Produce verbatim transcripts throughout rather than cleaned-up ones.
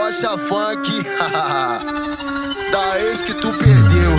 Rocha Funk, da ex que tu perdeu.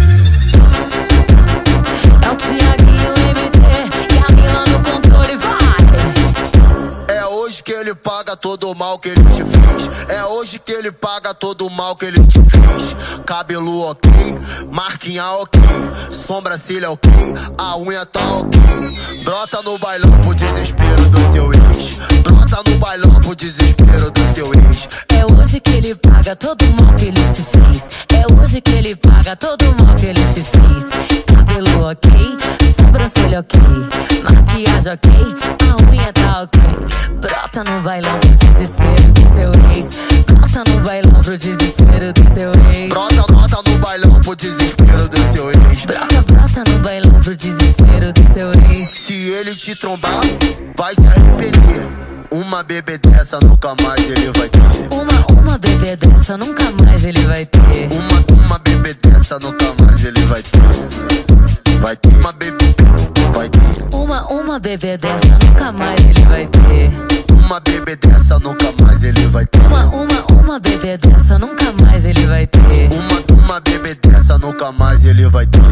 É o Thiaguinho M T e a Mila no controle, vai! É hoje que ele paga todo o mal que ele te fez. É hoje que ele paga todo o mal que ele te fez. Cabelo ok, marquinha ok, sobrancelha ok, a unha tá ok. Brota no bailão pro desespero do seu ex. Brota no bailão pro desespero do seu ex. É hoje que ele paga todo o mal que ele te fez. É hoje que ele paga todo o mal que ele te fez. Cabelo ok, sobrancelha ok, maquiagem ok, a unha tá ok. Brota no bailão pro desespero do seu ex. Brota no bailão pro desespero do seu ex. Brota, brota no bailão pro desespero do seu ex. Brota, brota no bailão pro desespero do seu ex. Se ele te trombar, vai se arrepender. Uma bebê dessa nunca mais ele vai ter. Uma, uma bebê dessa nunca mais ele vai ter. Uma, uma bebê dessa nunca mais ele vai ter. Vai ter uma bebê, vai ter. Uma, uma bebê dessa nunca mais ele vai ter. Uma bebê dessa nunca mais ele vai ter. Uma, uma, uma bebê dessa nunca mais ele vai ter. Uma, uma bebê dessa nunca mais ele vai ter.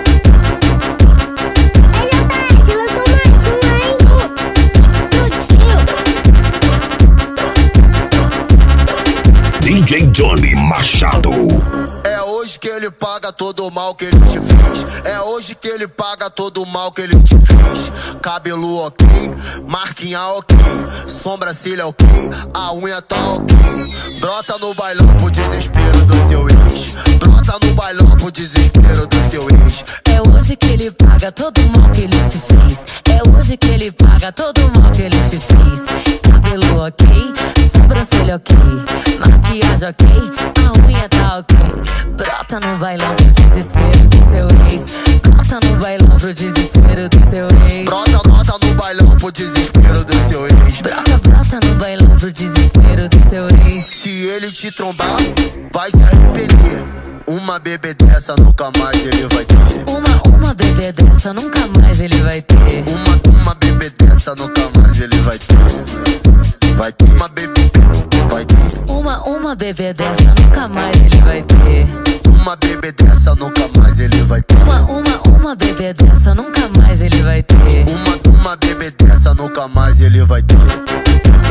D J Johnny Machado. É hoje que ele paga todo o mal que ele te fez. É hoje que ele paga todo o mal que ele te fez. Cabelo ok, marquinha ok, sobrancelha ok, a unha tá ok. Brota no bailão pro desespero do seu ex. Brota no bailão pro desespero do seu ex. É hoje que ele paga todo o mal que ele te fez. É hoje que ele paga todo o mal que ele te fez. Cabelo ok, sobrancelha ok, maquiagem ok, a unha tá ok. Brota no bailão pro desespero do seu ex. Brota no bailão pro desespero do seu ex. Brota, brota no bailão pro desespero do seu ex. Brota, brota no bailão pro desespero do seu ex. Se ele te trombar, vai se arrepender. Uma bebê dessa nunca mais ele vai ter. Uma, uma bebê dessa nunca mais ele vai ter. Uma, uma bebê dessa nunca mais ele vai ter. Vai ter uma bebê, vai ter. Uma, uma bebê dessa nunca mais ele vai ter. Uma bebê dessa nunca mais ele vai ter. Uma, uma, uma bebê dessa nunca mais ele vai ter. Uma, uma bebê dessa nunca mais ele vai ter.